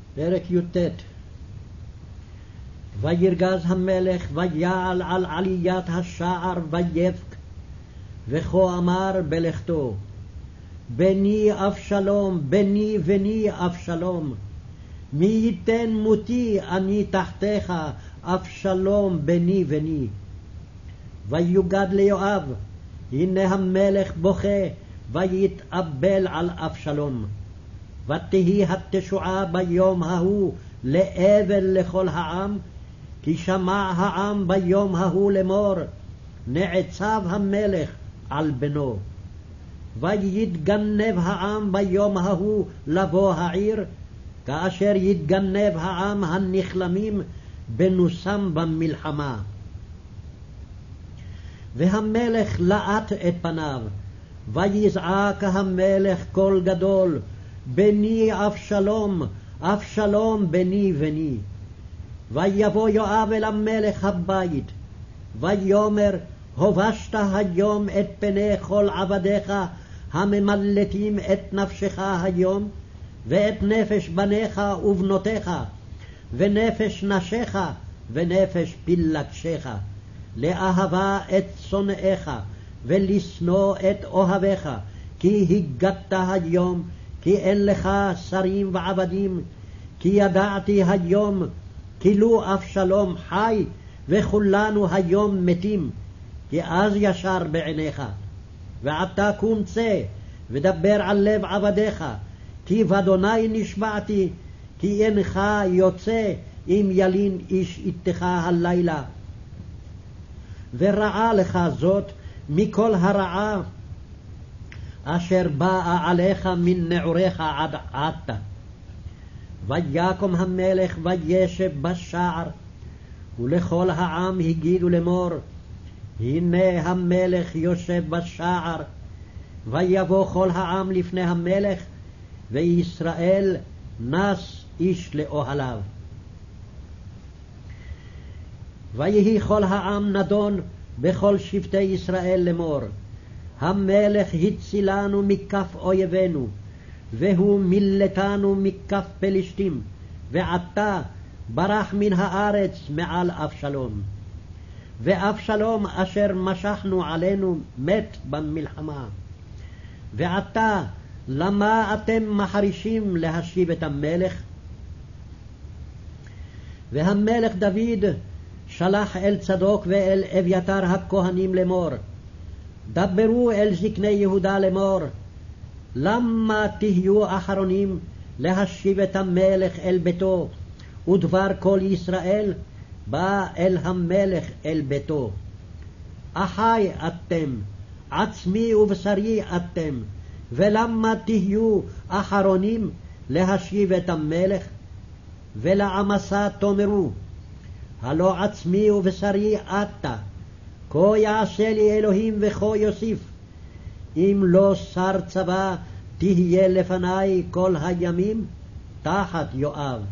פרק י"ט. וירגז המלך ויעל על עליית השער ויבק, וכה אמר בלכתו, בני אבשלום, בני בני אבשלום, מי ייתן מותי אני תחתיך, אבשלום בני בני. ויוגד ליואב, הנה המלך בוכה, ויתאבל על אבשלום. ותהי התשועה ביום ההוא לאבל לכל העם, כי שמע העם ביום ההוא לאמור, נעצב המלך על בנו. ויתגנב העם ביום ההוא לבוא העיר, כאשר יתגנב העם הנכלמים בנוסם במלחמה. והמלך לאט את פניו, ויזעק המלך קול גדול, בני אבשלום, אבשלום בני בני. ויבוא יואב אל המלך הבית, ויאמר, הובשת היום את פני כל עבדיך הממלטים את נפשך היום, ואת נפש בניך ובנותיך, ונפש נשיך, ונפש פילגשיך, לאהבה את שונאיך, ולשנוא את אוהביך, כי הגדת היום, כי אין לך שרים ועבדים, כי ידעתי היום, כאילו אבשלום חי, וכולנו היום מתים, כי אז ישר בעיניך. ועתה קום צא, ודבר על לב עבדיך, כי באדוני נשבעתי, כי אינך יוצא אם ילין איש איתך הלילה. ורעה לך זאת מכל הרעה אשר באה עליך מן נעוריך עד עתה. ויקום המלך וישב בשער, ולכל העם הגידו לאמור, הנה המלך יושב בשער. ויבוא כל העם לפני המלך, וישראל נס איש לאוהליו. ויהי כל העם נדון בכל שבטי ישראל לאמור, המלך הצילנו מכף אויבינו, והוא מילתנו מכף פלישתים, ועתה ברח מן הארץ מעל אבשלום. ואבשלום אשר משכנו עלינו מת במלחמה. ועתה למה אתם מחרישים להשיב את המלך? והמלך דוד שלח אל צדוק ואל אביתר הכהנים לאמור, דברו אל זקני יהודה לאמור, למה תהיו אחרונים להשיב את המלך אל ביתו, ודבר כל ישראל בא אל המלך אל ביתו? אחי אתם, עצמי ובשרי אתם, ולמה תהיו אחרונים להשיב את המלך? ולעמסה תאמרו, הלא עצמי ובשרי אתה, כה יעשה לי אלוהים וכה יוסיף, אם לא שר צבא תהיה לפני כל הימים תחת יואב.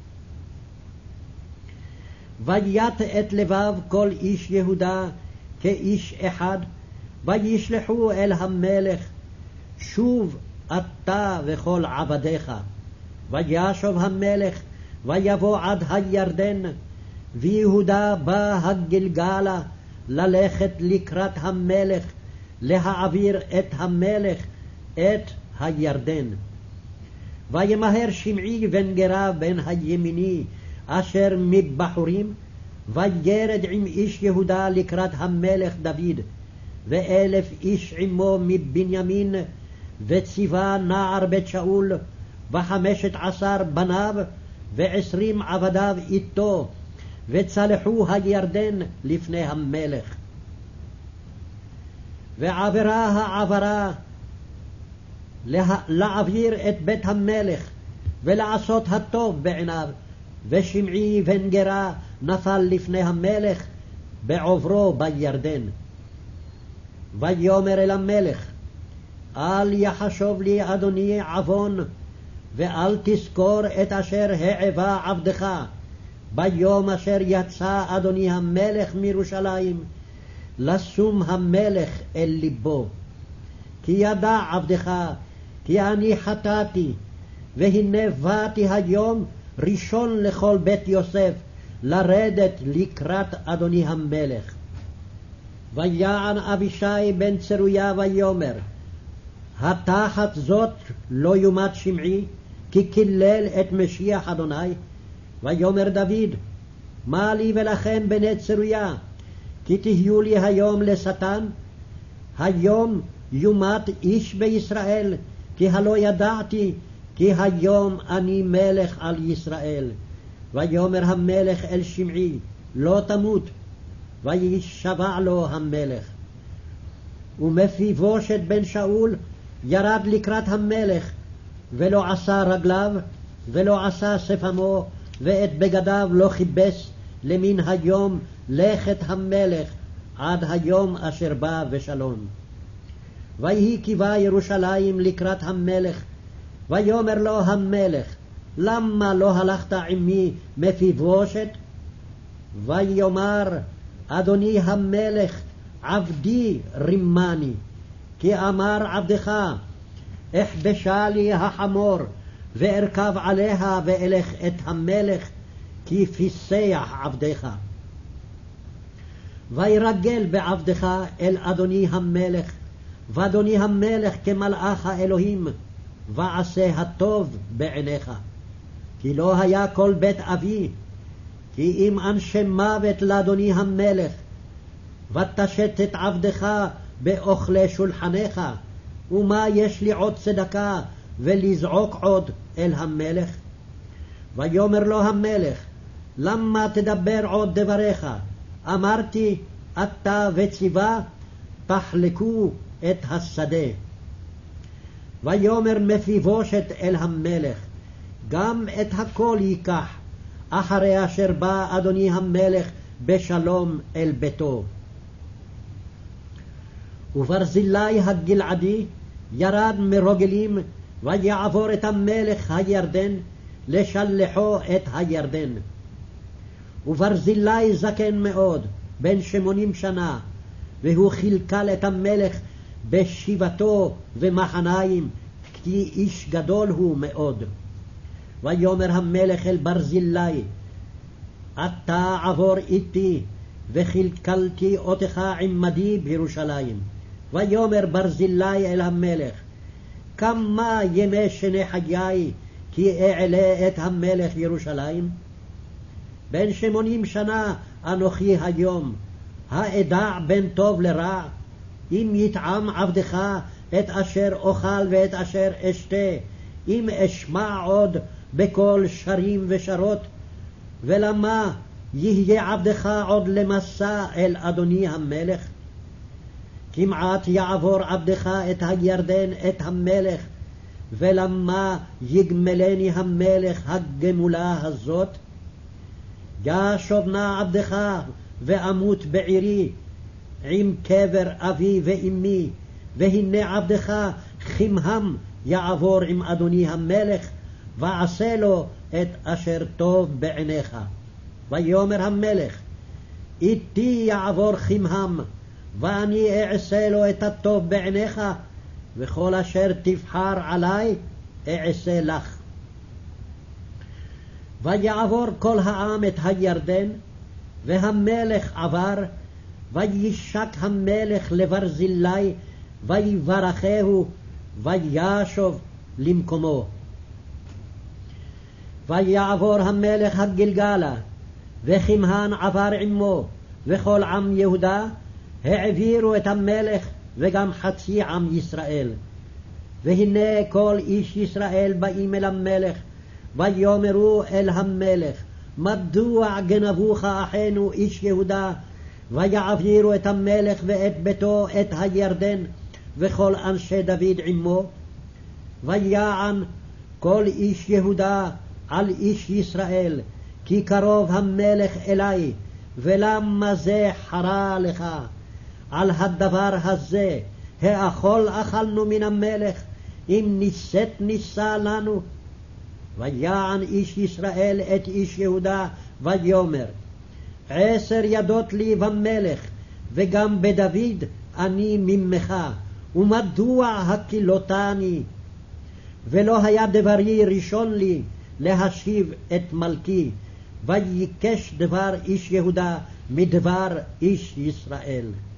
וית את לבב כל איש יהודה כאיש אחד, וישלחו אל המלך, שוב אתה וכל עבדיך. וישוב המלך ויבוא עד הירדן, ויהודה בא הגלגלה ללכת לקראת המלך, להעביר את המלך את הירדן. וימהר שמעי בן גרה בן הימיני אשר מבחורים, וירד עם איש יהודה לקראת המלך דוד, 1,000 איש עמו מבנימין, וציווה נער בית שאול, 15 בניו, 20 עבדיו איתו, וצלחו הירדן לפני המלך. ועברה העברה להעביר את בית המלך, ולעשות הטוב בעיניו, ושמעי בן גרה נפל לפני המלך בעוברו בירדן. ויאמר אל המלך, אל יחשוב לי אדוני עוון, ואל תזכור את אשר העבה עבדך, ביום אשר יצא אדוני המלך מירושלים, לשום המלך אל ליבו. כי ידע עבדך, כי אני חטאתי, והנה באתי היום ראשון לכל בית יוסף, לרדת לקראת אדוני המלך. ויען אבישי בן צרויה ויאמר, התחת זאת לא יומת שמעי, כי קילל את משיח אדוני. ויאמר דוד, מה לי ולכם בני צרויה, כי תהיו לי היום לשטן? היום יומת איש בישראל, כי הלא ידעתי, כי היום אני מלך על ישראל. ויאמר המלך אל שמעי, לא תמות. וישבע לו המלך. ומפיבושת בן שאול ירד לקראת המלך, ולא עשה רגליו, ולא עשה שפמו, ואת בגדיו לא כיבס, למן היום לכת המלך, עד היום אשר בא ושלום. ויהי קיבה ירושלים לקראת המלך, ויאמר לו המלך, למה לא הלכת עמי מפיבושת? ויאמר, אדוני המלך, עבדי רימני, כי אמר עבדך, אחבשה לי החמור, וארכב עליה ואלך את המלך, כי פיסח עבדך. וירגל בעבדך אל אדוני המלך, ואדוני המלך כמלאך האלוהים, ועשה הטוב בעיניך. כי לא היה כל בית אבי, כי אם אנשי מוות לאדוני המלך, ותשת את עבדך באוכלי שולחניך, ומה יש לי עוד צדקה ולזעוק עוד אל המלך? ויאמר לו המלך, למה תדבר עוד דבריך? אמרתי, אתה וציווה, תחלקו את השדה. ויאמר מפיבושת אל המלך, גם את הכל ייקח, אחרי אשר בא אדוני המלך בשלום אל ביתו. וברזילי הגלעדי ירד מרוגלים, ויעבור את המלך הירדן, לשלחו את הירדן. וברזילי זקן מאוד, בן 80 שנה, והוא חלקל את המלך בשיבתו ומחניים, כי איש גדול הוא מאוד. ויאמר המלך אל ברזילי, אתה עבור איתי, וחלקלתי אותך עמדי בירושלים. ויאמר ברזילי אל המלך, כמה ימי שני חיי, כי אעלה את המלך ירושלים? בן 80 שנה אנוכי היום, האדע בין טוב לרע? אם יטעם עבדך את אשר אוכל ואת אשר אשתה, אם אשמע עוד בקול שרים ושרות? ולמה יהיה עבדך עוד למסע אל אדוני המלך? כמעט יעבור עבדך את הירדן את המלך, ולמה יגמלני המלך הגמולה הזאת? ישוב נא עבדך ואמות בעירי, עם קבר אבי ואמי, והנה עבדך חמהם יעבור עם אדוני המלך, ועשה לו את אשר טוב בעיניך. ויאמר המלך, איתי יעבור חמהם, ואני אעשה לו את הטוב בעיניך, וכל אשר תבחר עלי אעשה לך. ויעבור כל העם את הירדן, והמלך עבר, וישק המלך לברזילי, ויברכהו, וישוב למקומו. ויעבור המלך הגלגלה, וכמהן עבר עמו, וכל עם יהודה העבירו את המלך, וגם חצי עם ישראל. והנה כל איש ישראל באים אל המלך, ויאמרו אל המלך, מדוע גנבוך אחינו איש יהודה? ויעבירו את המלך ואת ביתו את הירדן, וכל אנשי דוד עמו. ויען כל איש יהודה על איש ישראל, כי קרוב המלך אלי, ולמה זה חרה לך? על הדבר הזה האכול אכלנו מן המלך, אם נישאת נישא לנו? ויען איש ישראל את איש יהודה, ויאמר, 10 ידות לי במלך, וגם בדוד אני ממך, ומדוע הקילותני? ולא היה דברי ראשון לי, להשיב את מלכי, ויקש דבר איש יהודה מדבר איש ישראל.